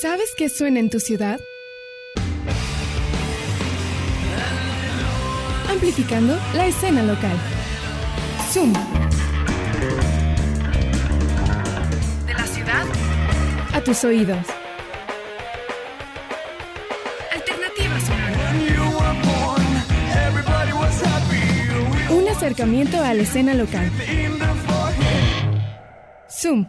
¿Sabes qué suena en tu ciudad? Amplificando la escena local. Zoom. De la ciudad a tus oídos. Alternativa sonora. Un acercamiento a la escena local. Zoom.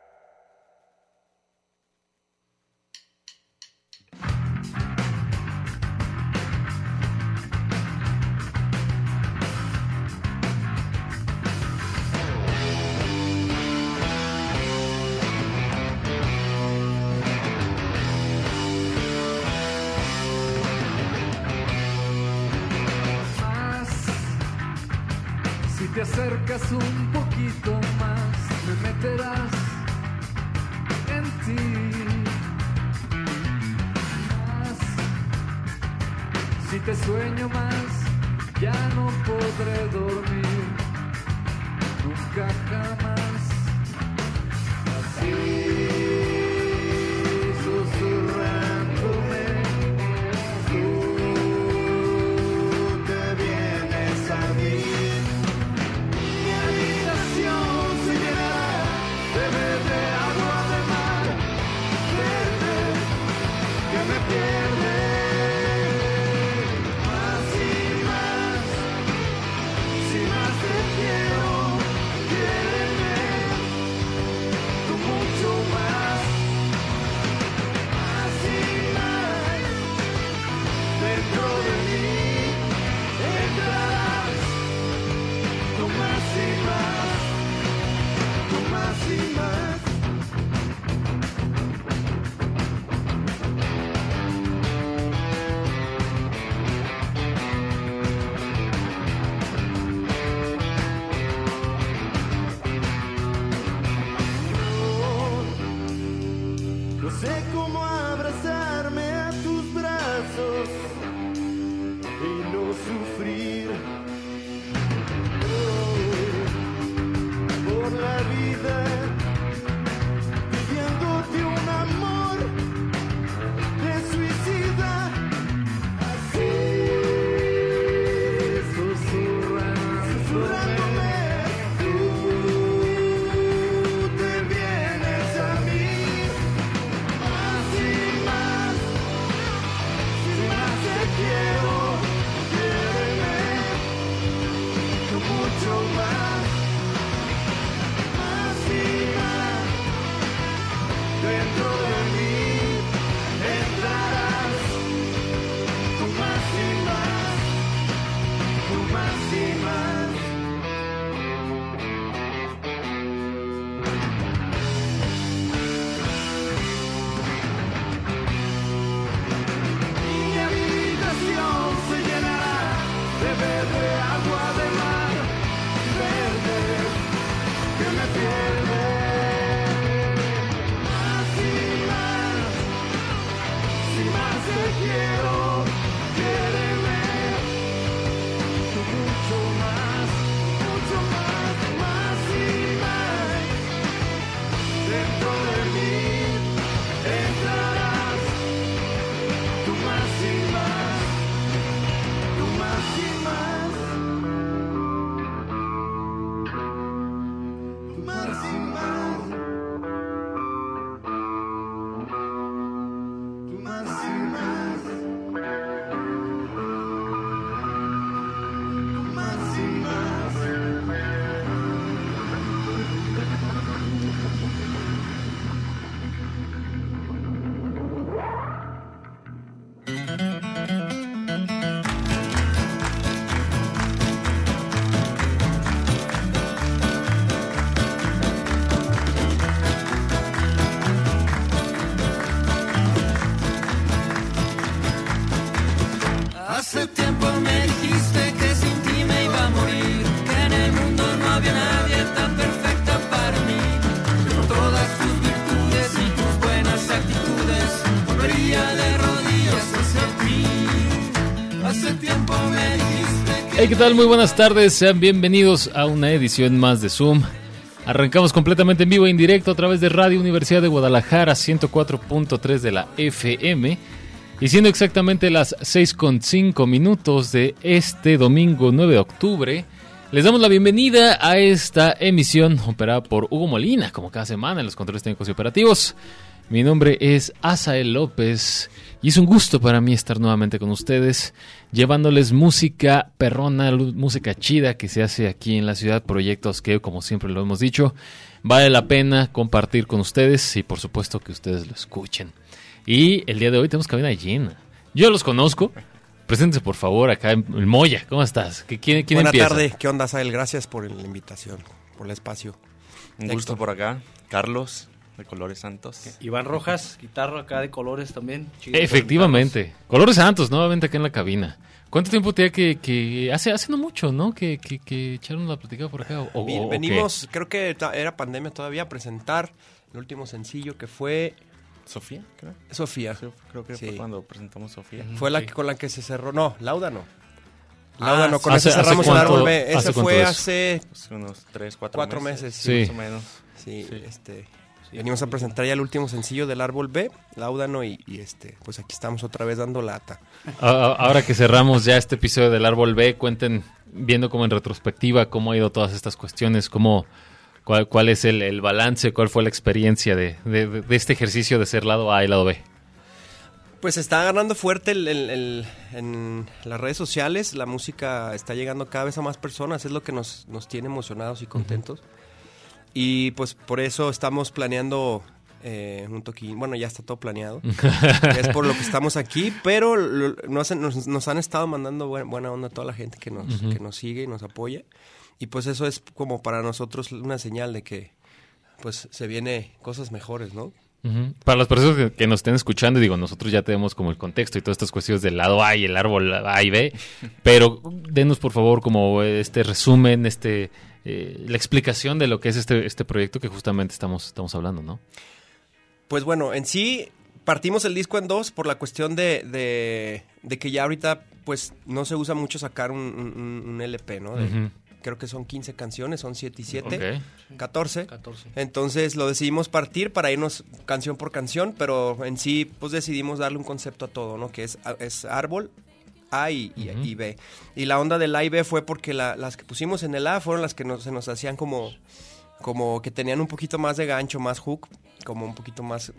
Si te acercas un poquito más, me meterás en ti. Más, si te sueño más, ya no podré dormir, nunca jamás. Así, susurrándome, tú te vienes a mí. No sé cómo abrazarme a tus brazos y no sufrir por la vida, pidiéndote un amor de suicida. Así, susurrándome, tú te vienes a mí. Quiero, quiéreme, mucho más y más, dentro de mí entrarás, tú más y más, tú más y más. Verde, agua de mar, verde, que me pierde. Más y más, si más te quiero, quiéreme, tú mucho más, más y más. Dentro de mí entrarás, tú más y más. Más y más, más y más, más y más, más y más. Hace tiempo me dijiste que sin ti me iba a morir, que en el mundo no había nadie tan perfecta para mí, que por todas tus virtudes y tus buenas actitudes volvería de rodillas hacia ti. Hace tiempo me dijiste que... Hey, ¿qué tal? Muy buenas tardes, sean bienvenidos a una edición más de Zoom. Arrancamos completamente en vivo e en directo a través de Radio Universidad de Guadalajara, 104.3 de la FM. Y siendo exactamente las 6:05 de este domingo 9 de octubre, les damos la bienvenida a esta emisión operada por Hugo Molina, como cada semana en los controles técnicos y operativos. Mi nombre es Asael López y es un gusto para mí estar nuevamente con ustedes, llevándoles música perrona, música chida que se hace aquí en la ciudad, proyectos que, como siempre lo hemos dicho, vale la pena compartir con ustedes y por supuesto que ustedes lo escuchen. Y el día de hoy tenemos cabina llena. Yo los conozco. Preséntense por favor acá el Moya. ¿Cómo estás? ¿Quién Buena empieza? tarde. ¿Qué onda, Asael? Gracias por la invitación, por el espacio. Un gusto por acá. Carlos, de Colores Santos. Iván Rojas, guitarra acá de Colores también. Efectivamente. Colores Santos, nuevamente acá en la cabina. ¿Cuánto tiempo tenía que hace no mucho, ¿no? Que echaron la platicada por acá. Venimos, creo que era pandemia todavía, a presentar el último sencillo que fue... ¿Sofía? Creo. Sofía. Sí, creo que fue cuando presentamos Sofía. Fue la que, con la que se cerró. No, Laudano. Laudano, con esa cerramos el árbol B. Ese fue hace unos 4 meses. Sí. Más o menos. Sí. Venimos a presentar ya el último sencillo del árbol B, Laudano, y pues aquí estamos otra vez dando lata. Ahora que cerramos ya este episodio del árbol B, cuenten, viendo como en retrospectiva, cómo ha ido todas estas cuestiones, cuál es el balance, cuál fue la experiencia de este ejercicio de ser lado A y lado B. Pues está ganando fuerte en las redes sociales, la música está llegando cada vez a más personas, es lo que nos tiene emocionados y contentos. Y pues por eso estamos planeando un toquín, bueno, ya está todo planeado, es por lo que estamos aquí, pero nos han estado mandando buena onda a toda la gente que nos sigue y nos apoya. Y pues eso es como para nosotros una señal de que pues se viene cosas mejores, ¿no? Uh-huh. Para las personas que nos estén escuchando, digo, nosotros ya tenemos como el contexto y todas estas cuestiones del lado A y el árbol A y B, pero denos por favor como este resumen, la explicación de lo que es este proyecto que justamente estamos hablando, ¿no? Pues bueno, en sí partimos el disco en dos por la cuestión de que ya ahorita pues no se usa mucho sacar un LP, ¿no? Uh-huh. Creo que son 15 canciones, son 7 y 7, okay. 14. Entonces lo decidimos partir para irnos canción por canción, pero en sí pues decidimos darle un concepto a todo, ¿no? Que es árbol, A y B. Y la onda del A y B fue porque las que pusimos en el A fueron las que se nos hacían como que tenían un poquito más de gancho, más hook, como un poquito más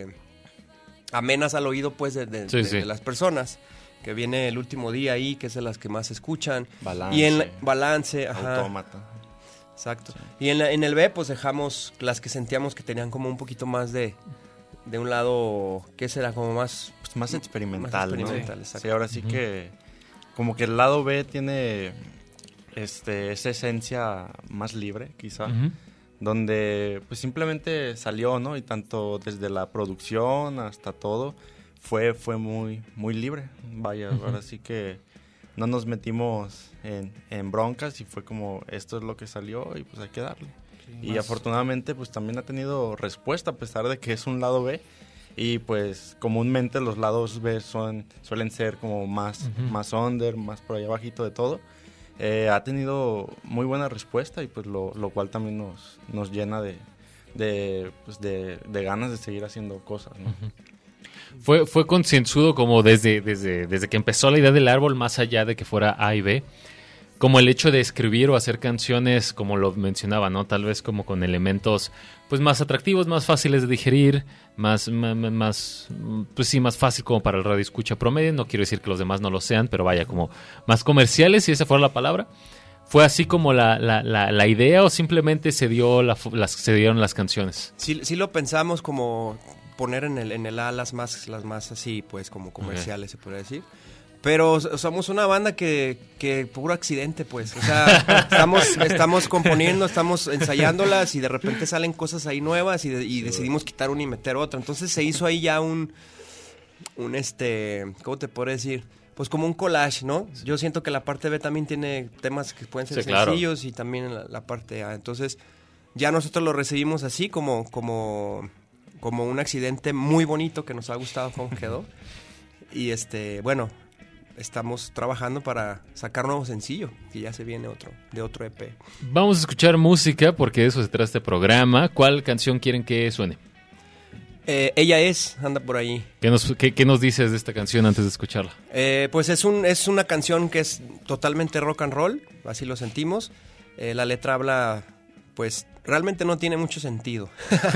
amenas al oído pues de las personas. Que viene el último día ahí, que es de las que más escuchan. Balance. Y en Balance, ajá. Autómata. Exacto. Sí. Y en el B, pues dejamos las que sentíamos que tenían como un poquito más de un lado, ¿qué será? Como más... Pues más experimental, ¿no? Exacto. Sí, ahora sí que... Como que el lado B tiene esa esencia más libre, quizá. Donde pues simplemente salió, ¿no? Y tanto desde la producción hasta todo... Fue muy muy libre, vaya, ahora sí que no nos metimos en broncas y fue como, esto es lo que salió y pues hay que darle. Sí, y afortunadamente pues también ha tenido respuesta a pesar de que es un lado B y pues comúnmente los lados B suelen ser como más under, más por allá bajito de todo. Ha tenido muy buena respuesta y pues lo cual también nos llena de ganas de seguir haciendo cosas, ¿no? Fue concienzudo como desde que empezó la idea del árbol, más allá de que fuera A y B, como el hecho de escribir o hacer canciones, como lo mencionaba, ¿no? Tal vez como con elementos pues más atractivos, más fáciles de digerir, más fácil como para el radioescucha promedio. No quiero decir que los demás no lo sean, pero vaya, como más comerciales, si esa fuera la palabra. ¿Fue así como la idea o simplemente se dieron las canciones? Sí lo pensamos como... poner en el A las más así, pues, como comerciales, se podría decir. Pero somos una banda que puro accidente, pues. O sea, estamos componiendo, estamos ensayándolas y de repente salen cosas ahí nuevas y decidimos quitar una y meter otra. Entonces se hizo ahí ya un ¿cómo te puedo decir? Pues como un collage, ¿no? Yo siento que la parte B también tiene temas que pueden ser sencillos, claro. Y también la parte A. Entonces ya nosotros lo recibimos así como un accidente muy bonito que nos ha gustado cómo quedó. Y bueno, estamos trabajando para sacar un nuevo sencillo, que ya se viene de otro EP. Vamos a escuchar música porque de eso se trata este programa. ¿Cuál canción quieren que suene? Ella anda por ahí. ¿Qué nos dices de esta canción antes de escucharla? Pues es una canción que es totalmente rock and roll, así lo sentimos. La letra habla, pues realmente no tiene mucho sentido.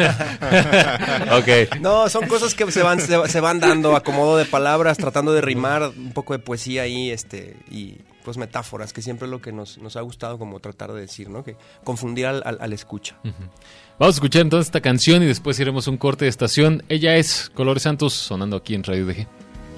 Okay. No, son cosas que se van dando, acomodo de palabras, tratando de rimar, un poco de poesía ahí, y pues metáforas, que siempre es lo que nos ha gustado como tratar de decir, ¿no? Que confundir al escucha. Uh-huh. Vamos a escuchar entonces esta canción y después iremos a un corte de estación. Ella es Colores Santos, sonando aquí en Radio DG.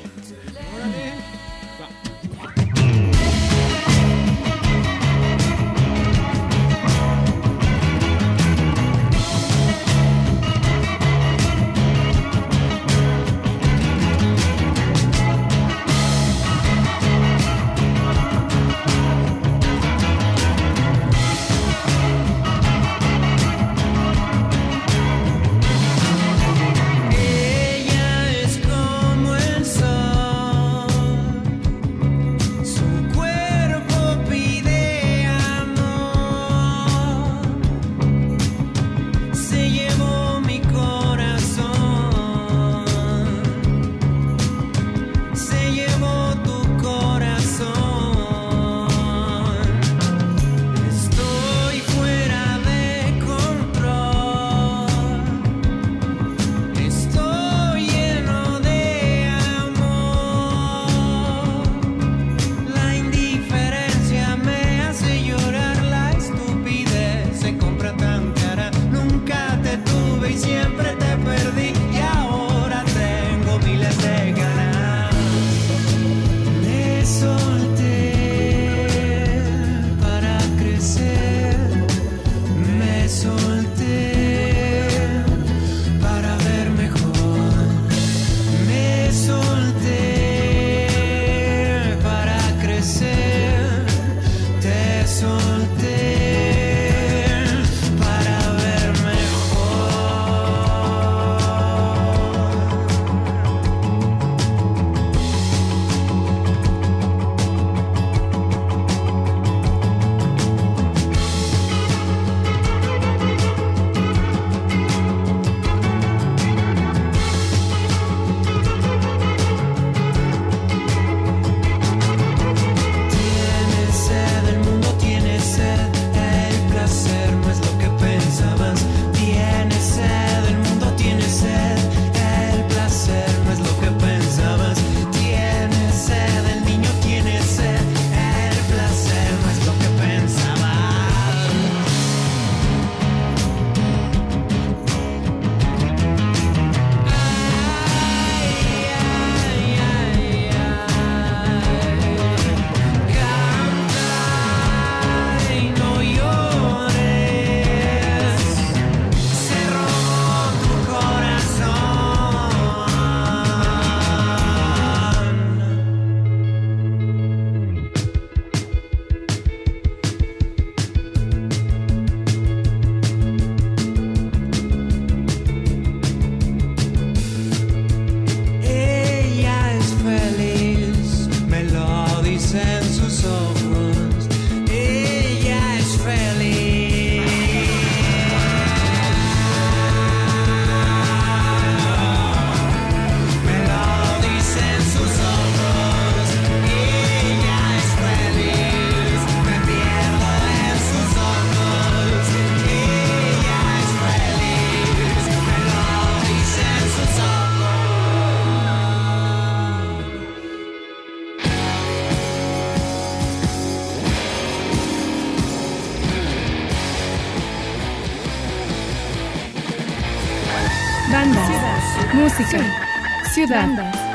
Música. Ciudad.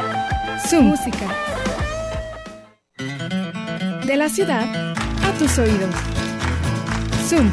Su música. De la ciudad a tus oídos. Zoom.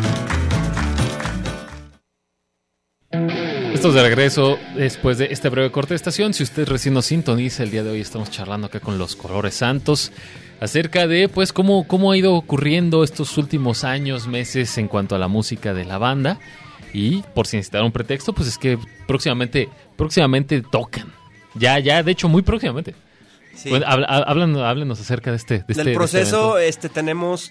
Estamos de regreso después de este breve corte de estación. Si usted recién nos sintoniza, el día de hoy estamos charlando acá con los Colores Santos acerca de pues cómo ha ido ocurriendo estos últimos años, meses en cuanto a la música de la banda. Y por si necesitar un pretexto, pues es que próximamente tocan. Ya, de hecho, muy próximamente. Sí. Bueno, háblenos acerca de este Del proceso, evento. tenemos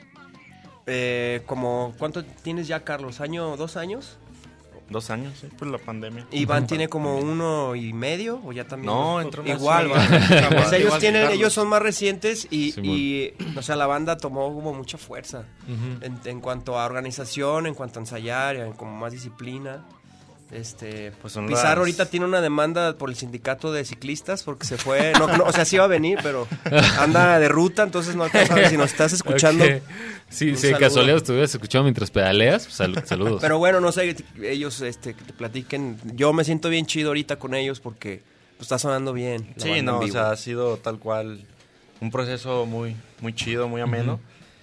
como... ¿Cuánto tienes ya, Carlos? ¿2 años? 2 años, sí, pues la pandemia. Iván tiene como 1.5 o ya también. No, entró más. Igual, Sí. ¿va? Pues ellos Igual que Carlos. ellos son más recientes y, Simón. o sea, la banda tomó como mucha fuerza en cuanto a organización, en cuanto a ensayar, en como más disciplina. Pues son Pizarro las- ahorita tiene una demanda por el sindicato de ciclistas porque se fue, o sea, sí iba a venir, pero anda de ruta, entonces no alcanza a ver si nos estás escuchando. Ok. Sí, Un si de saludo. casualidad estuvieras escuchando mientras pedaleas, pues, saludos. Pero bueno, no sé, ellos que te platiquen. Yo me siento bien chido ahorita con ellos porque pues, está sonando bien. la Sí, banda en no, o vivo. sea, ha sido tal cual un proceso muy, muy chido, muy ameno,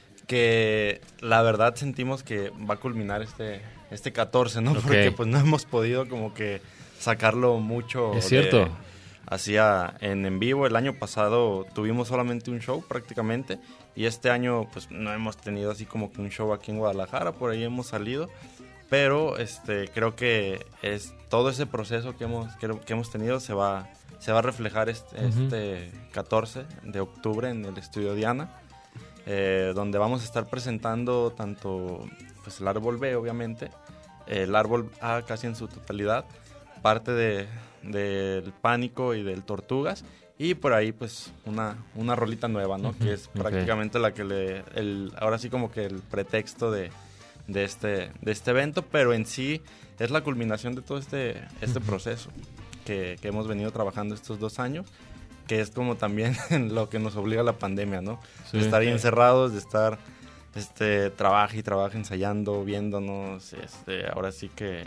que la verdad sentimos que va a culminar este 14, ¿no? Ok. Porque pues no hemos podido como que sacarlo mucho. Es cierto. Hacía en vivo. El año pasado tuvimos solamente un show prácticamente y este año pues no hemos tenido así como que un show aquí en Guadalajara, por ahí hemos salido, pero creo que todo ese proceso que hemos tenido se va a reflejar este 14 de octubre en el Estudio Diana, donde vamos a estar presentando tanto pues el Árbol B, obviamente, el Árbol A casi en su totalidad, parte del Pánico y del Tortugas, y por ahí pues una rolita nueva, ¿no? Que es prácticamente la que ahora sí como que el pretexto de este evento, pero en sí es la culminación de todo este proceso que hemos venido trabajando estos 2 años, que es como también lo que nos obliga la pandemia, ¿no? Sí. De estar ahí encerrados, de estar trabaja y trabaja ensayando, viéndonos, ahora sí que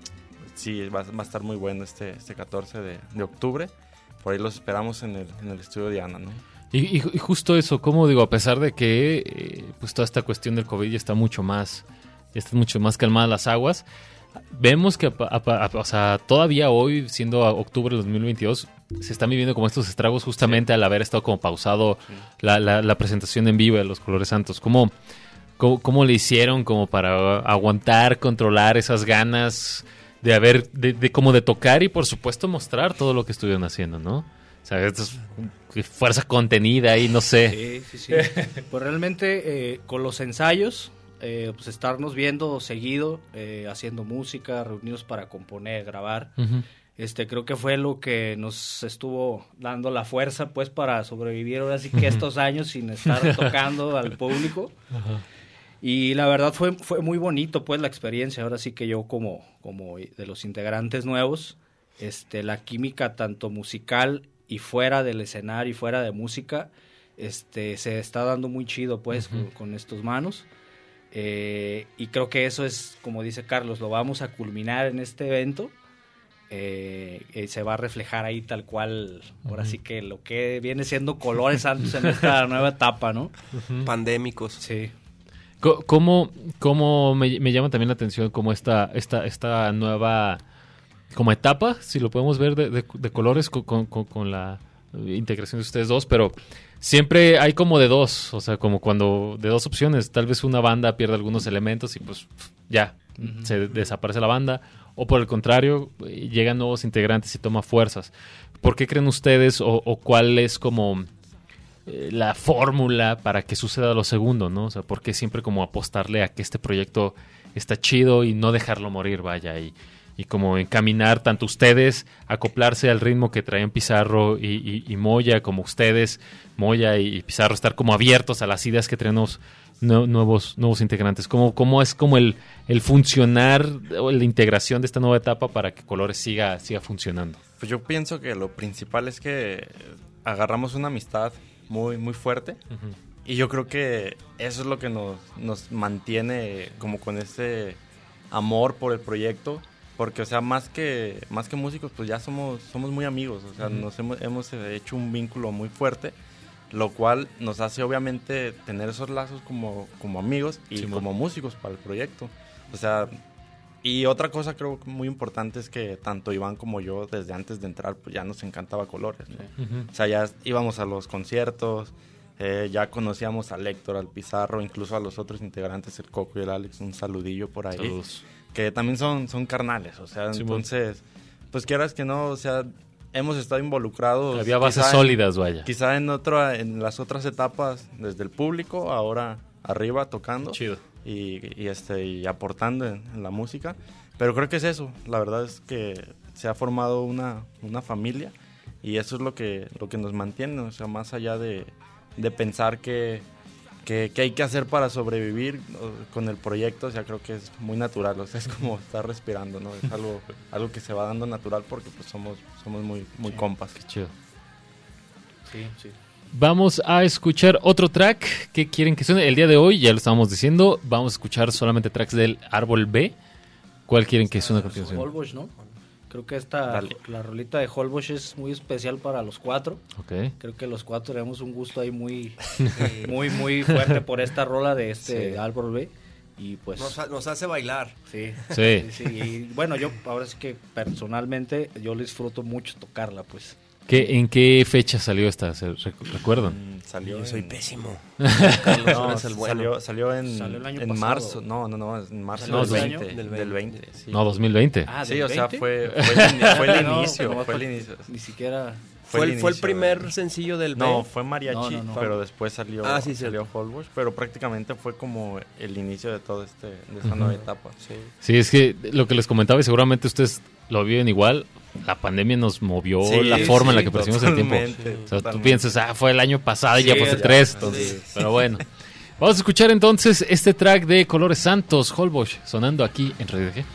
sí va a estar muy bueno este 14 de octubre. Por ahí los esperamos en el Estudio Diana, ¿no? Y justo eso, como digo, a pesar de que pues toda esta cuestión del COVID ya están mucho más calmadas las aguas, vemos que o sea, todavía hoy, siendo octubre de 2022, se están viviendo como estos estragos justamente al haber estado como pausado la presentación en vivo de Los Colores Santos. ¿Cómo le hicieron como para aguantar, controlar esas ganas de como de tocar y por supuesto mostrar todo lo que estuvieron haciendo, ¿no? O sea, esto es fuerza contenida y no sé. Sí. Pues realmente con los ensayos, pues estarnos viendo seguido, haciendo música, reunidos para componer, grabar. Ujú. Creo que fue lo que nos estuvo dando la fuerza pues para sobrevivir ahora sí que estos años sin estar tocando al público. Y la verdad fue muy bonito pues la experiencia. Ahora sí que yo como de los integrantes nuevos, la química tanto musical y fuera del escenario y fuera de música, se está dando muy chido pues con estos manos. Y creo que eso es, como dice Carlos, lo vamos a culminar en este evento. Se va a reflejar ahí tal cual, ahora sí que lo que viene siendo Colores Santos en esta nueva etapa, ¿no? Pandémicos. Sí. ¿Cómo me llama también la atención como esta nueva como etapa, si lo podemos ver de Colores con la integración de ustedes dos, pero siempre hay como de dos, o sea, como cuando de dos opciones, tal vez una banda pierde algunos elementos y pues ya, se desaparece la banda, o por el contrario, llegan nuevos integrantes y toma fuerzas. ¿Por qué creen ustedes o cuál es como la fórmula para que suceda lo segundo, ¿no? O sea, ¿por qué siempre como apostarle a que este proyecto está chido y no dejarlo morir, vaya, y como encaminar tanto ustedes, acoplarse al ritmo que traían Pizarro y Moya, como ustedes, Moya y Pizarro, estar como abiertos a las ideas que traen nuevos integrantes? ¿Cómo es como el funcionar o la integración de esta nueva etapa para que Colores siga funcionando? Pues yo pienso que lo principal es que agarramos una amistad muy, muy fuerte. Y yo creo que eso es lo que nos mantiene como con ese amor por el proyecto. Porque, o sea, más que músicos, pues ya somos muy amigos. O sea, nos hemos hecho un vínculo muy fuerte, lo cual nos hace, obviamente, tener esos lazos como amigos y como músicos para el proyecto. O sea, y otra cosa creo muy importante es que tanto Iván como yo, desde antes de entrar, pues ya nos encantaba Colores, ¿no? O sea, ya íbamos a los conciertos, ya conocíamos a Héctor, al Pizarro, incluso a los otros integrantes, el Coco y el Alex, un saludillo por ahí. Saludos. Que también son carnales, o sea, entonces, pues quieras que no, o sea, hemos estado involucrados. Había bases quizá sólidas, vaya. Quizá en las otras etapas, desde el público, ahora arriba tocando. Chido. Y aportando en la música. Pero creo que es eso. La verdad es que se ha formado una familia y eso es lo que nos mantiene. O sea, más allá de pensar que hay que hacer para sobrevivir con el proyecto, o sea, creo que es muy natural, o sea, es como estar respirando, ¿no? Es algo que se va dando natural porque pues somos muy compas. Qué chido. Sí. Vamos a escuchar otro track. ¿Qué quieren que suene? El día de hoy, ya lo estábamos diciendo, vamos a escuchar solamente tracks del Árbol B. ¿Cuál quieren que suene a continuación? Holbox, ¿no? Creo que la rolita de Holbox es muy especial para los 4. Ok. Creo que los 4 tenemos un gusto ahí muy fuerte por esta rola de este Árbol B. Y pues nos hace bailar. Sí. Y bueno, yo ahora sí que personalmente yo disfruto mucho tocarla, pues. ¿En qué fecha salió esta? ¿Recuerdan? Salió soy pésimo. Salió el año en pasado. marzo. No, en marzo No, del 20. Sí. No, 2020. Ah, Sí, ¿del o sea, 20? fue el inicio. Fue el inicio. Ni siquiera... Fue el primer sencillo del B. No, fue Mariachi, No. pero después salió Holbox, pero prácticamente fue como el inicio de todo de esta nueva etapa. Sí, es que lo que les comentaba y seguramente ustedes lo viven igual, la pandemia nos movió la forma en la que percibimos el tiempo. O sea, tú piensas, fue el año pasado y ya fue hace 3, entonces, pero bueno. Vamos a escuchar entonces este track de Colores Santos, Holbox, sonando aquí en Radio G.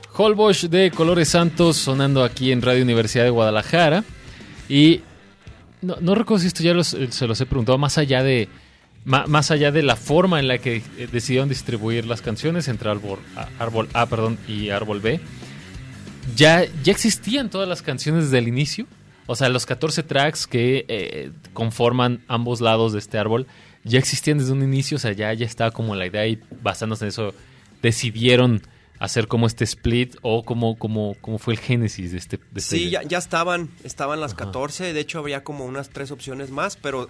Holbox de Colores Santos sonando aquí en Radio Universidad de Guadalajara. Y no recuerdo si esto ya se los he preguntado, más allá de la forma en la que decidieron distribuir las canciones entre Árbol A y Árbol B. ¿Ya existían todas las canciones desde el inicio? O sea, los 14 tracks que conforman ambos lados de este árbol, ¿ya existían desde un inicio? O sea, ya estaba como la idea y basándose en eso, ¿decidieron hacer como este split o cómo fue el génesis de este Sí, idea? ya estaban las 14, de hecho habría como unas 3 opciones más, pero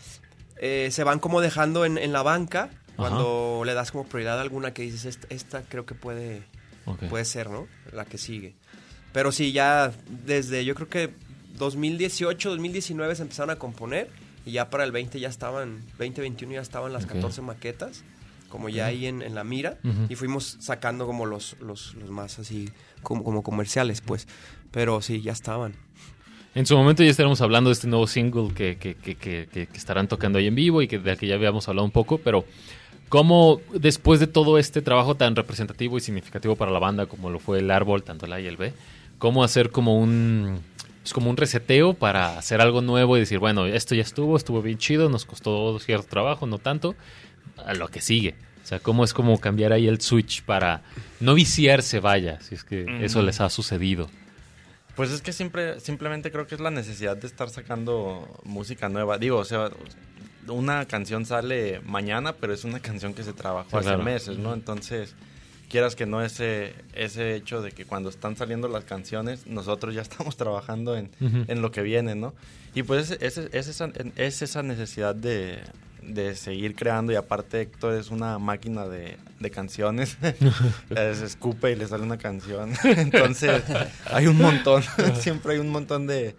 se van como dejando en la banca cuando le das como prioridad a alguna que dices, esta creo que puede ser, ¿no? La que sigue. Pero sí, ya desde yo creo que 2018, 2019 se empezaron a componer y ya para el 2021 ya estaban las 14 maquetas, como ya ahí en la mira, y fuimos sacando como los más así como comerciales, pues. Pero sí, ya estaban. En su momento ya estaremos hablando de este nuevo single que estarán tocando ahí en vivo y del que ya habíamos hablado un poco, pero ¿cómo después de todo este trabajo tan representativo y significativo para la banda como lo fue el Árbol, tanto el A y el B, cómo hacer como un reseteo para hacer algo nuevo y decir, bueno, esto ya estuvo bien chido, nos costó cierto trabajo, no tanto, a lo que sigue? O sea, ¿cómo es como cambiar ahí el switch para no viciarse, vaya, si es que eso les ha sucedido? Pues es que simplemente creo que es la necesidad de estar sacando música nueva. Digo, o sea, una canción sale mañana, pero es una canción que se trabajó hace meses, ¿no? Entonces, quieras que no, ese hecho de que cuando están saliendo las canciones, nosotros ya estamos trabajando en lo que viene, ¿no? Y pues es esa necesidad de seguir creando, y aparte Héctor es una máquina de canciones. Se escupe y le sale una canción. Entonces hay un montón, siempre hay un montón de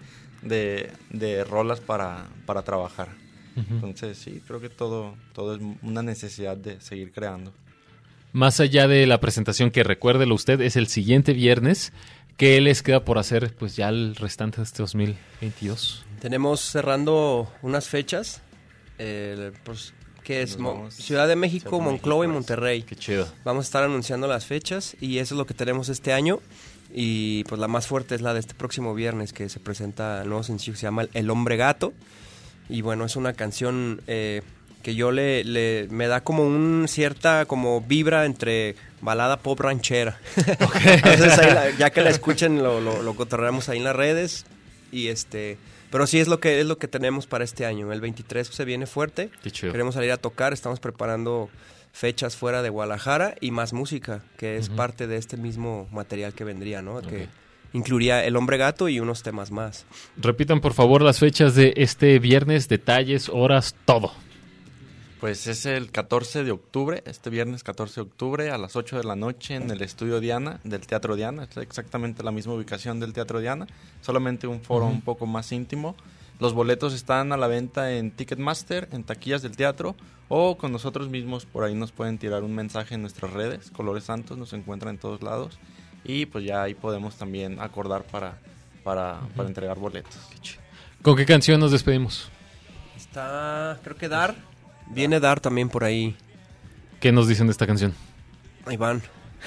rolas para trabajar. Entonces sí, creo que todo es una necesidad de seguir creando. Más allá de la presentación, que recuérdelo usted, es el siguiente viernes. ¿Qué les queda por hacer pues ya el restante de este 2022? Tenemos cerrando unas fechas, pues, que es Ciudad de México, Monclova y Monterrey. Qué chido. Vamos a estar anunciando las fechas y eso es lo que tenemos este año. Y pues la más fuerte es la de este próximo viernes, que se presenta el nuevo sencillo que se llama El Hombre Gato. Y bueno, es una canción que yo me da como cierta como vibra entre balada pop ranchera. Entonces ahí ya que la escuchen lo cotorreamos ahí en las redes y pero sí es lo que tenemos para este año. El 23 se viene fuerte. Qué chido. Queremos salir a tocar, estamos preparando fechas fuera de Guadalajara y más música, que es parte de este mismo material que vendría, ¿no? Que incluiría El Hombre Gato y unos temas más. Repitan por favor las fechas de este viernes, detalles, horas, todo. Pues es el 14 de octubre, este viernes 14 de octubre a las 8 de la noche en el Estudio Diana del Teatro Diana. Es exactamente la misma ubicación del Teatro Diana, solamente un foro un poco más íntimo. Los boletos están a la venta en Ticketmaster, en taquillas del teatro, o con nosotros mismos. Por ahí nos pueden tirar un mensaje en nuestras redes. Colores Santos nos encuentran en todos lados. Y pues ya ahí podemos también acordar para entregar boletos. ¿Con qué canción nos despedimos? Creo que Dar. Viene Dar también por ahí. ¿Qué nos dicen de esta canción? Iván.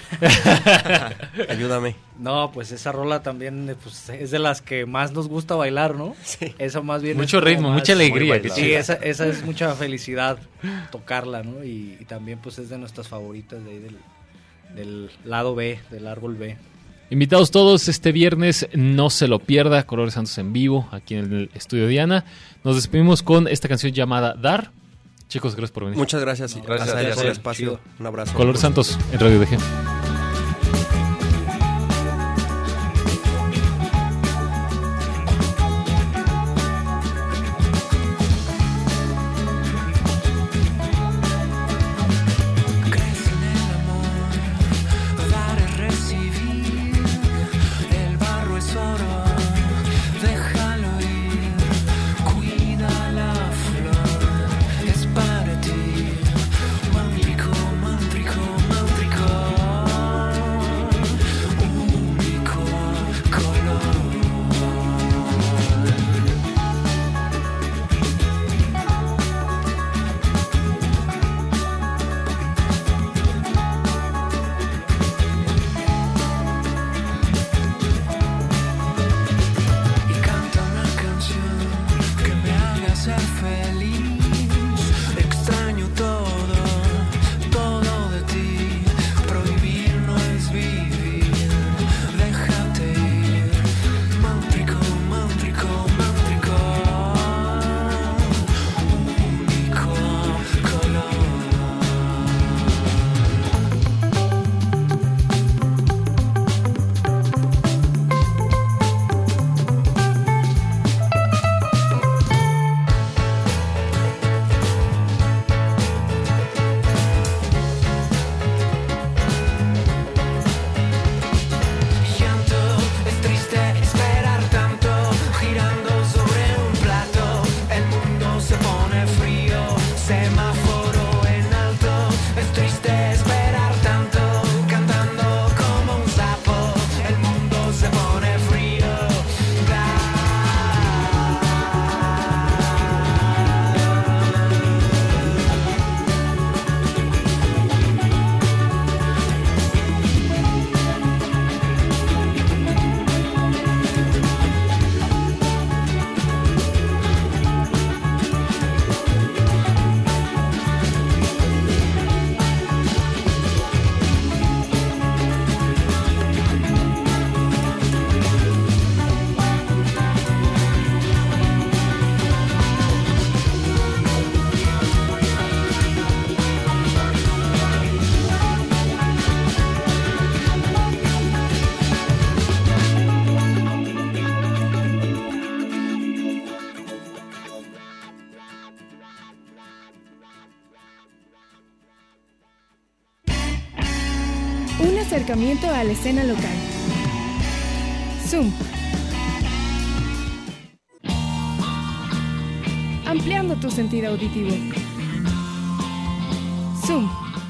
Ayúdame. No, pues esa rola también pues, es de las que más nos gusta bailar, ¿no? Sí. Esa más bien mucho ritmo, mucha alegría. Sí, esa es mucha felicidad tocarla, ¿no? Y también pues es de nuestras favoritas de ahí del lado B, del Árbol B. Invitados todos este viernes, no se lo pierda, Colores Santos en vivo, aquí en el Estudio Diana. Nos despedimos con esta canción llamada Dar. Chicos, gracias por venir. Muchas gracias. Gracias por el espacio. Chido. Un abrazo. Colores Santos en Radio DG. Para ti, mágico, mántrico, mántrico. Un acercamiento a la escena local. Zoom. Ampliando tu sentido auditivo. Zoom.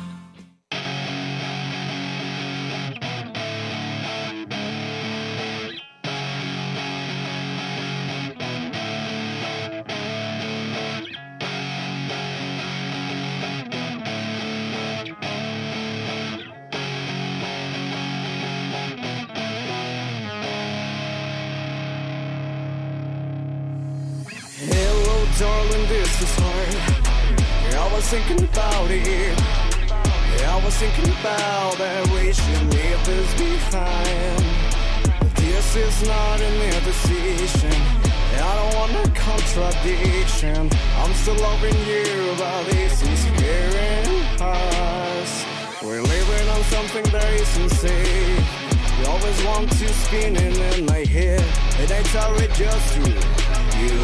Darling, this is hard. I was thinking about it. I was thinking about that we should leave this behind. This is not a mere decision. I don't want a contradiction. I'm still loving you, but this is scaring us. We're living on something that isn't safe. We always want to spin it in my head, and I tell it just to you.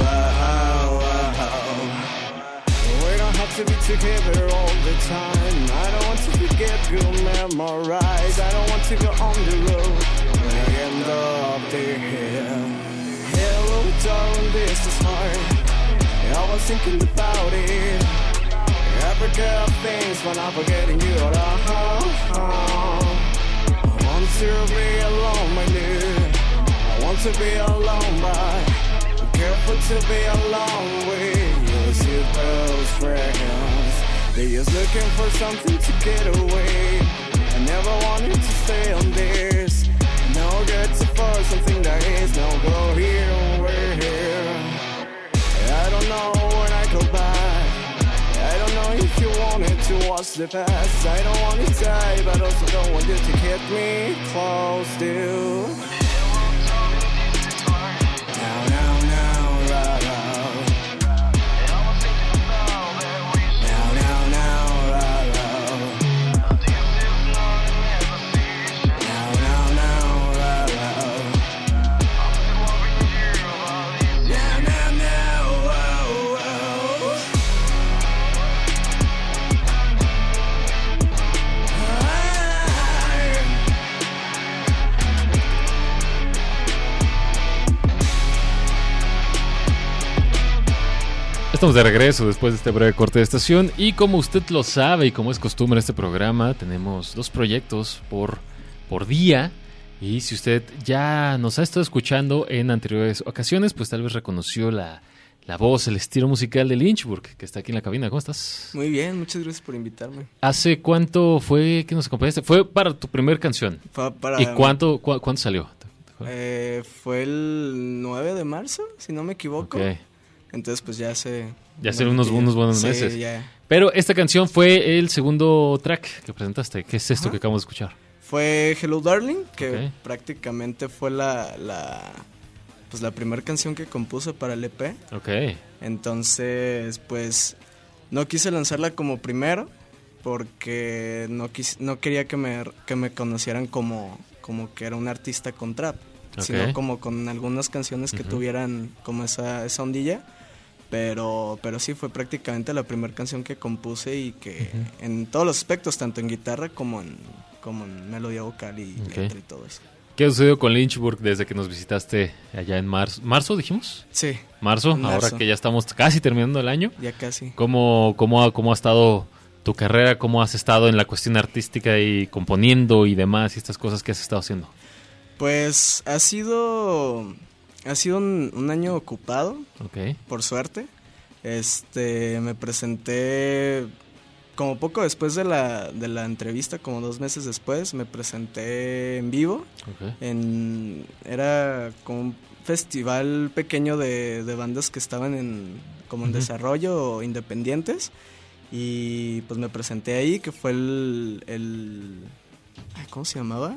We don't have to be together all the time. I don't want to forget, good memorize. I don't want to go on the road when I end up there. Hello, darling, this is hard. I was thinking about it. I forget things when I'm forgetting you. I want to be alone, my dear. I want to be alone, but careful to be alone with your supposed friends. They're just looking for something to get away. I never wanted to stay on this. No good to force something that is no go here and we're here. I don't know when I go back. I don't know if you wanted to watch the past. I don't want to die, but also don't want you to get me close to. Estamos de regreso después de este breve corte de estación y como usted lo sabe y como es costumbre en este programa, tenemos 2 proyectos por día y si usted ya nos ha estado escuchando en anteriores ocasiones, pues tal vez reconoció la voz, el estilo musical de Lynchburg, que está aquí en la cabina. ¿Cómo estás? Muy bien, muchas gracias por invitarme. ¿Hace cuánto fue que nos acompañaste? Fue para tu primer canción. ¿Y cuánto salió? Fue el 9 de marzo, si no me equivoco. Okay. Entonces, pues ya hace unos buenos meses. Ya. Pero esta canción fue el segundo track que presentaste. ¿Qué es esto que acabamos de escuchar? Fue Hello Darling, que prácticamente fue la primera canción que compuse para el EP. Okay. Entonces, pues no quise lanzarla como primero porque no quería que me conocieran como que era un artista con trap, sino como con algunas canciones que tuvieran como esa ondilla. Pero sí fue prácticamente la primera canción que compuse y que en todos los aspectos, tanto en guitarra como en melodía vocal y letra y todo eso. ¿Qué ha sucedido con Lynchburg desde que nos visitaste allá en marzo? ¿Marzo dijimos? Sí. ¿Marzo? Ahora que ya estamos casi terminando el año. Ya casi. ¿Cómo ha estado tu carrera? ¿Cómo has estado en la cuestión artística y componiendo y demás y estas cosas que has estado haciendo? Pues ha sido un año ocupado, por suerte. Me presenté como poco después de la entrevista, como 2 meses después, me presenté en vivo. Era como un festival pequeño de bandas que estaban en desarrollo o independientes. Y pues me presenté ahí, que fue ¿cómo se llamaba?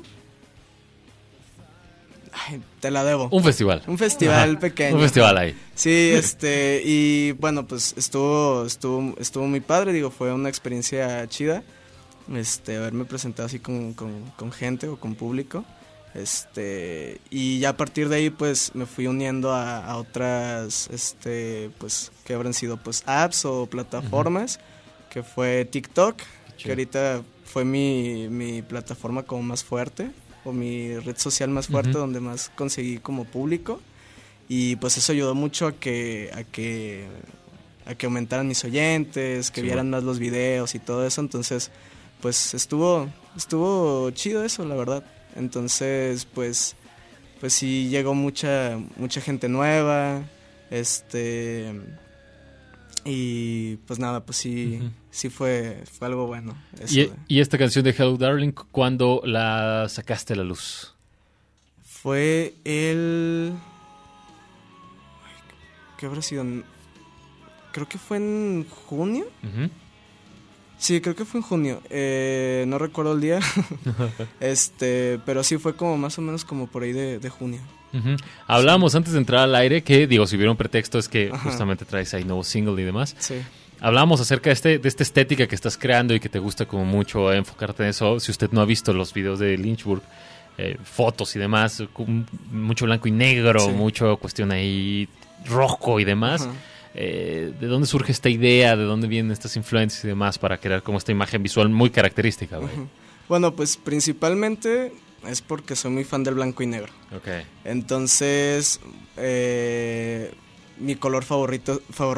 Ay, te la debo. Un festival. Un festival pequeño. Un festival ahí. Sí, y bueno, pues estuvo muy padre, digo, fue una experiencia chida, haberme presentado así con gente o con público, y ya a partir de ahí, pues, me fui uniendo a otras, pues, que habrán sido, pues, apps o plataformas, que fue TikTok, que ahorita fue mi plataforma como más fuerte, o mi red social más fuerte, donde más conseguí como público. Y pues eso ayudó mucho a que aumentaran mis oyentes, que vieran más los videos y todo eso. Entonces, pues estuvo chido eso, la verdad. Entonces, pues sí llegó mucha gente nueva, y pues nada, pues sí fue algo bueno. ¿Y esta canción de Hello Darling, cuándo la sacaste a la luz? Fue ¿qué habrá sido? Creo que fue en junio. Sí, creo que fue en junio. No recuerdo el día. Pero sí fue como más o menos como por ahí de junio. Hablábamos antes de entrar al aire que, digo, si hubiera un pretexto es que justamente traes ahí nuevo single y demás. Sí. Hablábamos acerca de esta estética que estás creando y que te gusta como mucho enfocarte en eso. Si usted no ha visto los videos de Lynchburg, fotos y demás, mucho blanco y negro, mucho cuestión ahí rojo y demás. ¿De dónde surge esta idea? ¿De dónde vienen estas influencias y demás para crear como esta imagen visual muy característica, güey? Bueno, pues principalmente es porque soy muy fan del blanco y negro. Okay. Entonces, mi color favorito.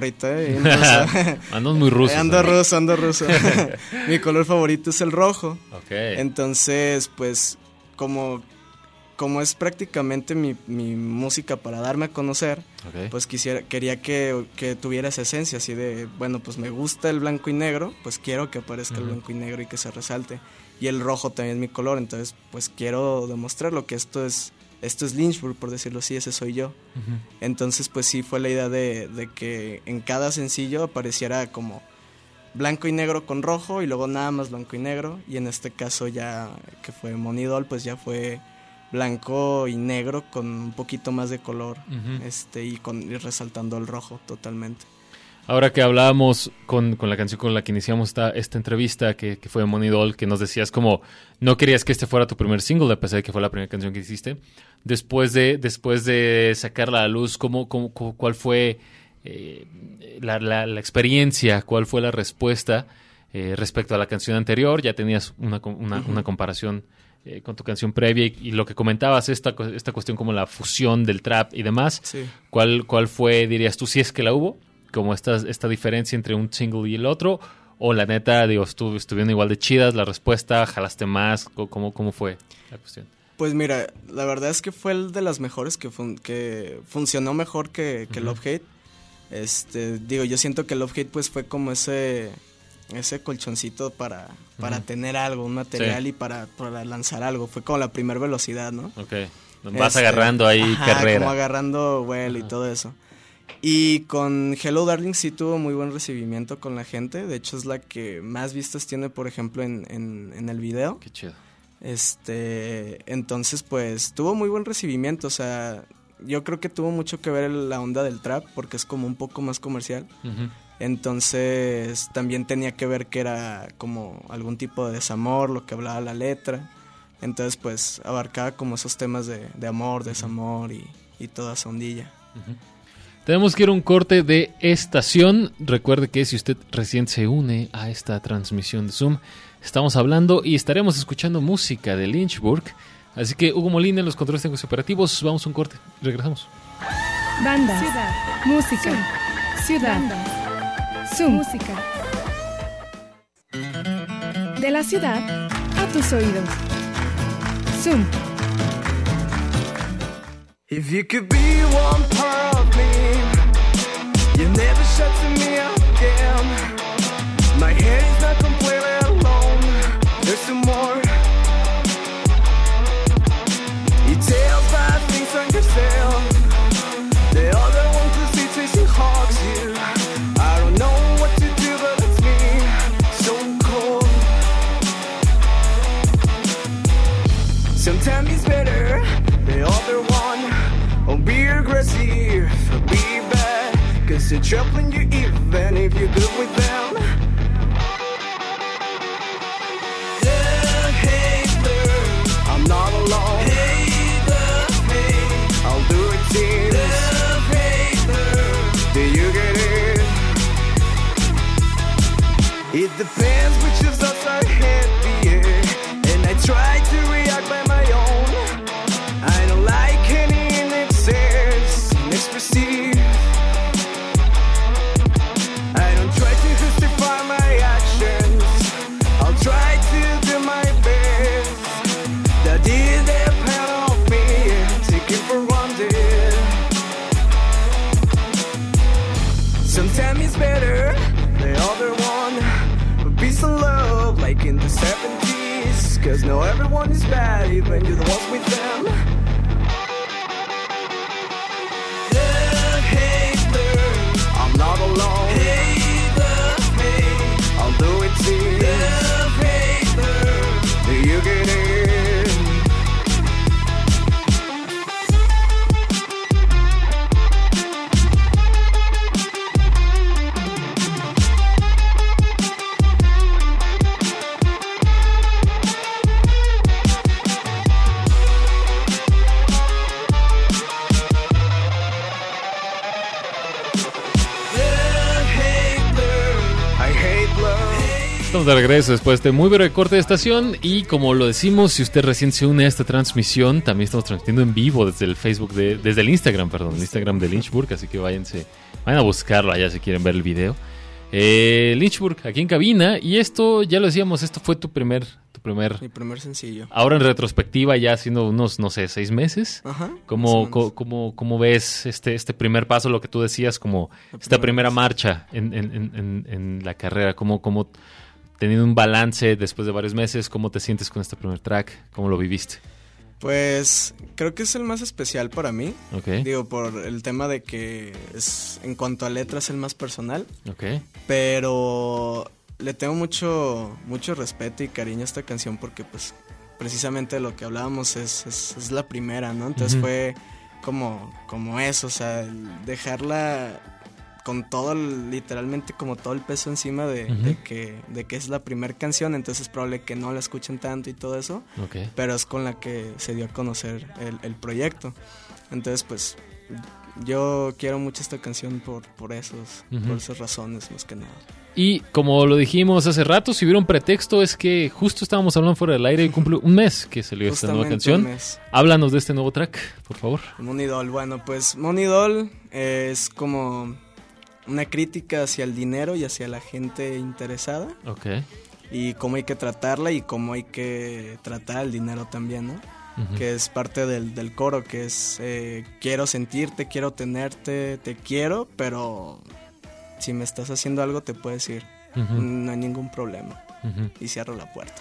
Ando muy ruso. Ando ruso. Mi color favorito es el rojo. Okay. Entonces, pues, como es prácticamente mi música para darme a conocer, pues quería que tuviera esa esencia, así de, bueno, pues me gusta el blanco y negro, pues quiero que aparezca el blanco y negro y que se resalte. Y el rojo también es mi color, entonces pues quiero demostrarlo, que esto es Lynchburg, por decirlo así, ese soy yo. Entonces pues sí fue la idea de que en cada sencillo apareciera como blanco y negro con rojo y luego nada más blanco y negro, y en este caso ya que fue Monidol, pues ya fue blanco y negro con un poquito más de color, y resaltando el rojo totalmente. Ahora que hablábamos con la canción con la que iniciamos esta entrevista, que fue Monidol, que nos decías como no querías que este fuera tu primer single, a pesar de que fue la primera canción que hiciste. Después de sacarla a la luz, ¿cuál fue la experiencia? ¿Cuál fue la respuesta respecto a la canción anterior? Ya tenías una comparación con tu canción previa y lo que comentabas, esta cuestión como la fusión del trap y demás. Sí. ¿Cuál fue, dirías tú, si es que la hubo? Como esta diferencia entre un single y el otro, o la neta, digo, estuvieron igual de chidas, la respuesta, jalaste más, ¿cómo fue la cuestión? Pues mira, la verdad es que fue el de las mejores que funcionó mejor que Love Hate. Digo, yo siento que Love Hate pues fue como ese colchoncito para tener algo, un material, y para lanzar algo, fue como la primera velocidad, ¿no? Okay. Vas agarrando ahí carrera. Como agarrando vuelo y todo eso. Y con Hello Darling sí tuvo muy buen recibimiento con la gente. De hecho es la que más vistas tiene, por ejemplo, en el video. Qué chido. Entonces pues tuvo muy buen recibimiento. O sea, yo creo que tuvo mucho que ver la onda del trap, porque es como un poco más comercial. Entonces también tenía que ver que era como algún tipo de desamor, lo que hablaba la letra. Entonces pues abarcaba como esos temas de amor, desamor y toda esa ondilla. Tenemos que ir a un corte de estación. Recuerde que si usted recién se une a esta transmisión de Zoom, estamos hablando y estaremos escuchando música de Lynchburg. Así que Hugo Molina en los controles técnicos operativos. Vamos a un corte. Regresamos. Banda, ciudad, música, ciudad, Zoom, música. De la ciudad a tus oídos. Zoom. If you could be one part of me, you never shut to me again. My head is not completely alone. There's some more. You tell bad things on yourself. The other one who sits and hugs you. I don't know what to do, but it's me. So cold. Sometimes it's better. The other one. Oh, be aggressive, be bad, cause they're troubling you even if you're good with them. The hater, I'm not alone. Hate the hate, I'll do it teams. The hater, do you get it? It depends which is us. like in the 70s. Cause no, everyone is bad, even you're the ones with them. Love, hate, learn, I'm not alone. Hate, love, hate, I'll do it too. Love, hate, learn, do you get it? Estamos de regreso después de este muy breve corte de estación y como lo decimos, si usted recién se une a esta transmisión, también estamos transmitiendo en vivo desde el Facebook, desde el Instagram, el Instagram de Lynchburg, así que vayan a buscarlo allá si quieren ver el video. Lynchburg, aquí en cabina, y esto, ya lo decíamos, esto fue Mi primer sencillo. Ahora en retrospectiva, ya haciendo unos, no sé, 6 meses. Ajá. ¿Cómo ves este primer paso, lo que tú decías, como esta primera marcha en la carrera? ¿Cómo teniendo un balance después de varios meses, cómo te sientes con este primer track? ¿Cómo lo viviste? Pues creo que es el más especial para mí. Okay. Digo, por el tema de que es, en cuanto a letras, el más personal. Okay. Pero le tengo mucho respeto y cariño a esta canción porque pues precisamente lo que hablábamos es la primera, ¿no? Entonces fue como eso, o sea, dejarla con todo, literalmente como todo el peso encima de que es la primera canción, entonces es probable que no la escuchen tanto y todo eso, pero es con la que se dio a conocer el proyecto. Entonces pues yo quiero mucho esta canción por esas razones más que nada. Y como lo dijimos hace rato, si hubiera un pretexto es que justo estábamos hablando fuera del aire y cumple un mes que salió esta nueva canción. Háblanos de este nuevo track, por favor. Money Doll, bueno, pues Money Doll es como una crítica hacia el dinero y hacia la gente interesada. Okay. Y cómo hay que tratarla y cómo hay que tratar el dinero también, ¿no? Que es parte del coro, que es quiero sentirte, quiero tenerte, te quiero, pero si me estás haciendo algo te puedes ir, no hay ningún problema. Y cierro la puerta.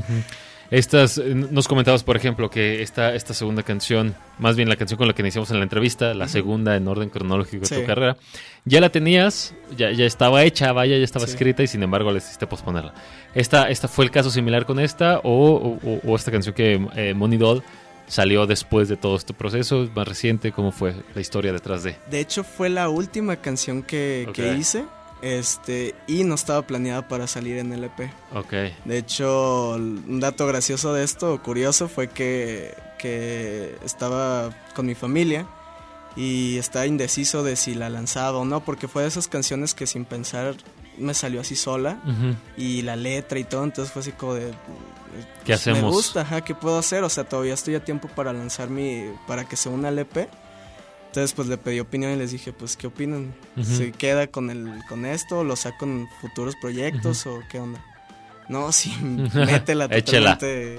Nos comentabas, por ejemplo, que esta segunda canción, más bien la canción con la que iniciamos en la entrevista, la segunda en orden cronológico de tu carrera, ya la tenías, ya estaba hecha, ya estaba escrita y sin embargo le decidiste posponerla. ¿Esta fue el caso similar con esta o esta canción que Money Doll salió después de todo este proceso, más reciente? ¿Cómo fue la historia detrás de? De hecho fue la última canción que hice. Y no estaba planeada para salir en el EP. Okay. De hecho, un dato gracioso de esto, curioso, fue que estaba con mi familia y estaba indeciso de si la lanzaba o no, porque fue de esas canciones que sin pensar me salió así sola y la letra y todo, entonces fue así como de... ¿Qué hacemos? Me gusta, ¿qué puedo hacer? O sea, todavía estoy a tiempo para lanzar para que se una al EP. Entonces pues le pedí opinión y les dije, pues ¿qué opinan? ¿Se queda con esto? ¿Lo saco en futuros proyectos o qué onda? No, sí, métela totalmente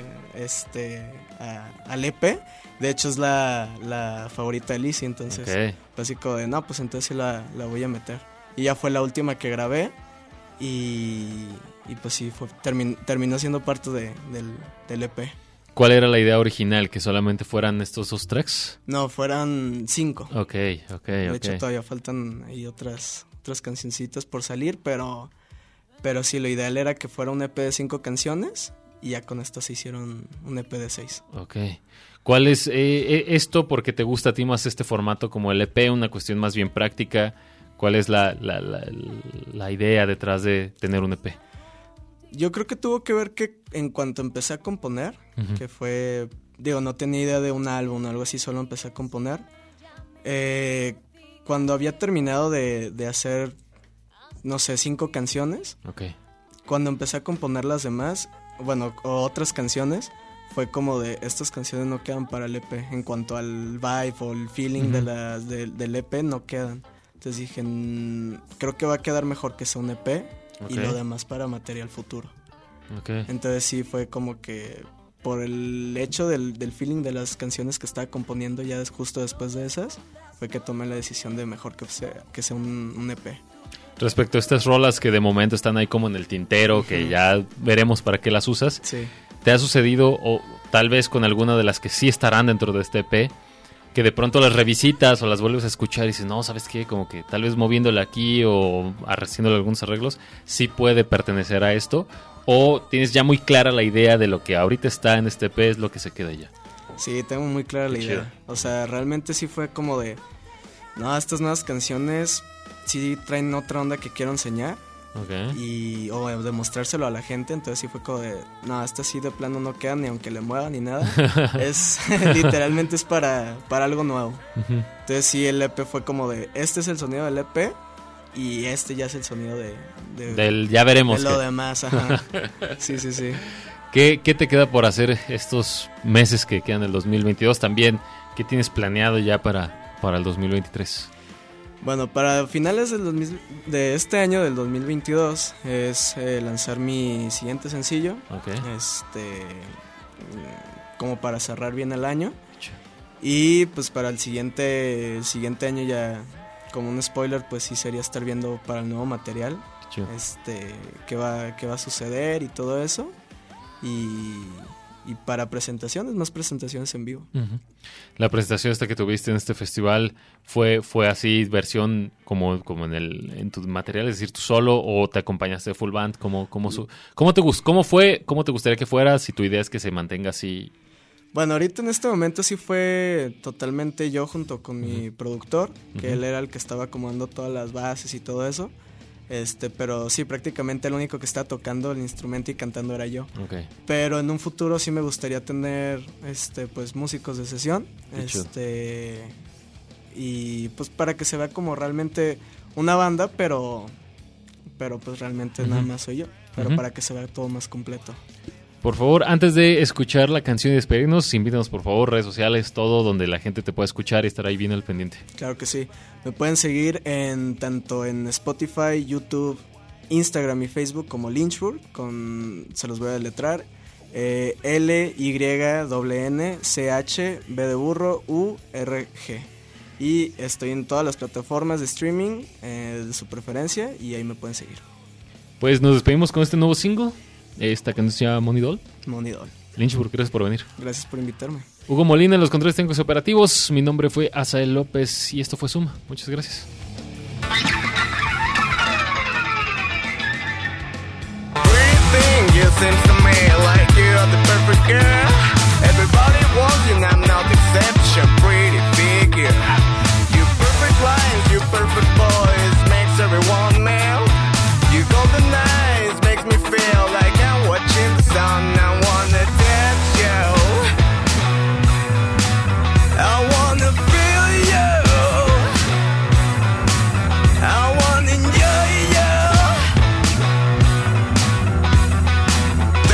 al EP. De hecho es la favorita de Lizzy, entonces pues así como de, no, pues entonces sí la voy a meter. Y ya fue la última que grabé y pues sí, terminó siendo parte del EP. ¿Cuál era la idea original? ¿Que solamente fueran estos 2 tracks? No, fueran 5. Ok. De hecho, todavía faltan ahí otras cancioncitas por salir, pero sí, lo ideal era que fuera un EP de 5 canciones y ya con esto se hicieron un EP de 6. Ok. ¿Cuál es esto? ¿Porque te gusta a ti más este formato como el EP? Una cuestión más bien práctica. ¿Cuál es la idea detrás de tener un EP? Yo creo que tuvo que ver que en cuanto empecé a componer, que fue, no tenía idea de un álbum o algo así, solo empecé a componer. Cuando había terminado de hacer, no sé, 5 canciones, cuando empecé a componer las demás, o otras canciones, fue como de, estas canciones no quedan para el EP. En cuanto al vibe o el feeling del EP, no quedan. Entonces dije, creo que va a quedar mejor que sea un EP. Y lo demás para material futuro. Entonces sí fue como que por el hecho del feeling de las canciones que estaba componiendo ya justo después de esas, fue que tomé la decisión de mejor que sea un EP. Respecto a estas rolas que de momento están ahí como en el tintero, que ya veremos para qué las usas, Sí. ¿te ha sucedido, o tal vez con alguna de las que sí estarán dentro de este EP, que de pronto las revisitas o las vuelves a escuchar y dices, no, ¿sabes qué? Como que tal vez moviéndole aquí o haciéndole algunos arreglos, sí puede pertenecer a esto? ¿O tienes ya muy clara la idea de lo que ahorita está en este EP es lo que se queda ya? Sí, tengo muy clara la Qué idea. chido. O sea, realmente sí fue como de, no, estas nuevas canciones sí traen otra onda que quiero enseñar Ok. y o demostrárselo a la gente. Entonces sí fue como de, no, esta sí de plano no queda ni aunque le mueva ni nada. Es literalmente es para algo nuevo. Ujú. Entonces sí, el EP fue como de, este es el sonido del EP y este ya es el sonido de Del ya veremos. de lo qué. demás, ajá. Sí, sí, sí. ¿Qué te queda por hacer estos meses que quedan del 2022? También, ¿qué tienes planeado ya para el 2023? Bueno, para finales de este año, del 2022, es lanzar mi siguiente sencillo. Ok. Como para cerrar bien el año. Chido. Y pues para el siguiente año ya, como un spoiler, pues sí sería estar viendo para el nuevo material. Chido. Qué va a suceder y todo eso. Y para presentaciones, más presentaciones en vivo. Ujú. La presentación esta que tuviste en este festival fue así, versión como en tu material, es decir, tú solo, o te acompañaste de full band. ¿Cómo te gustaría que fuera? Si tu idea es que se mantenga así. Bueno, ahorita en este momento sí fue totalmente yo junto con mi productor, que él era el que estaba acomodando todas las bases y todo eso. Pero sí, prácticamente el único que estaba tocando el instrumento y cantando era yo. Okay. Pero en un futuro sí me gustaría tener pues músicos de sesión. Qué chido. Y pues para que se vea como realmente una banda, pero pues realmente nada más soy yo. Pero para que se vea todo más completo. Por favor, antes de escuchar la canción y despedirnos, invítanos por favor, redes sociales, todo donde la gente te pueda escuchar y estar ahí bien al pendiente. Claro que sí. Me pueden seguir tanto en Spotify, YouTube, Instagram y Facebook como Lynchburg, se los voy a deletrar, LYNNCH B de burro URG. Y estoy en todas las plataformas de streaming de su preferencia y ahí me pueden seguir. Pues nos despedimos con este nuevo single. Esta canción se llama Money Doll. Money Doll. Lynchburg, gracias por venir. Gracias por invitarme. Hugo Molina en los controles técnicos y operativos. Mi nombre fue Asael López y esto fue Suma. Muchas gracias. Everything you seems to me like you're the perfect girl. Everybody wants you, and I'm not exception. Pretty figure, you perfect lines, you perfect voice makes everyone melt. You golden eyes makes me feel like I'm watching the sun. I wanna dance you, I wanna feel you, I wanna enjoy you.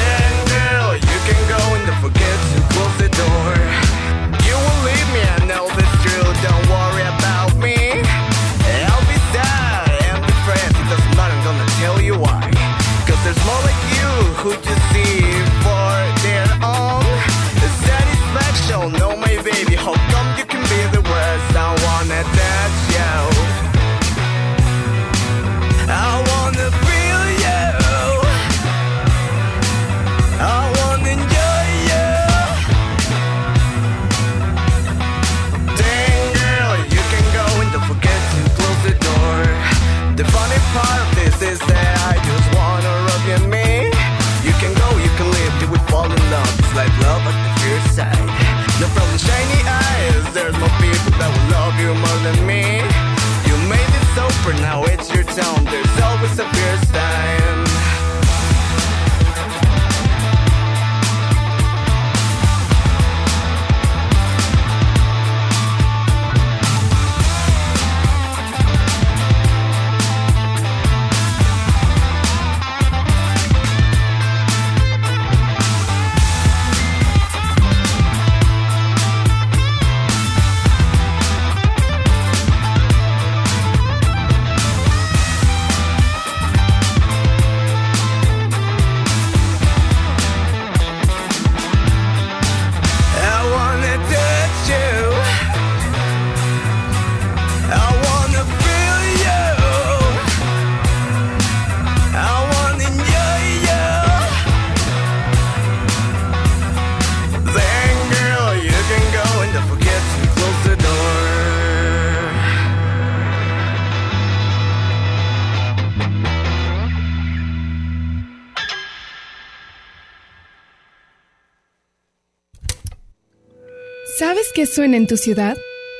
¿Sabes qué suena en tu ciudad?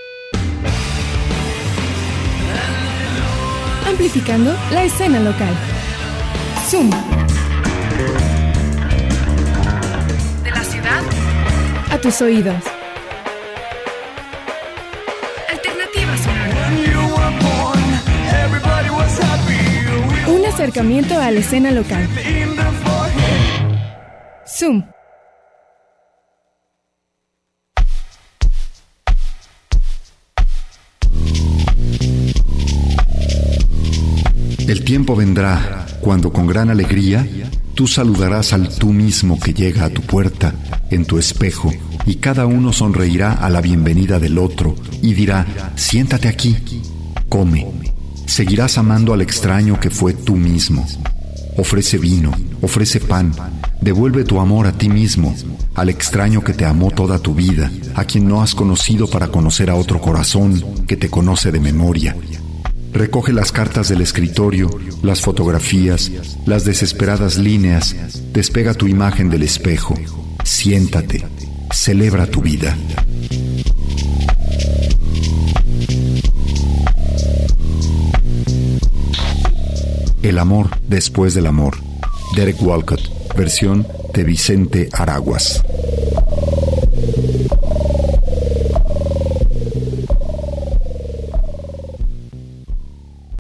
Amplificando la escena local. Zoom. De la ciudad a tus oídos. Alternativa sonora. Un acercamiento a la escena local. Zoom. El tiempo vendrá cuando con gran alegría tú saludarás al tú mismo que llega a tu puerta, en tu espejo, y cada uno sonreirá a la bienvenida del otro y dirá: siéntate aquí, come. Seguirás amando al extraño que fue tú mismo. Ofrece vino, ofrece pan, devuelve tu amor a ti mismo, al extraño que te amó toda tu vida, a quien no has conocido para conocer a otro corazón que te conoce de memoria. Recoge las cartas del escritorio, las fotografías, las desesperadas líneas, despega tu imagen del espejo, siéntate, celebra tu vida. El amor después del amor. Derek Walcott, versión de Vicente Araguas.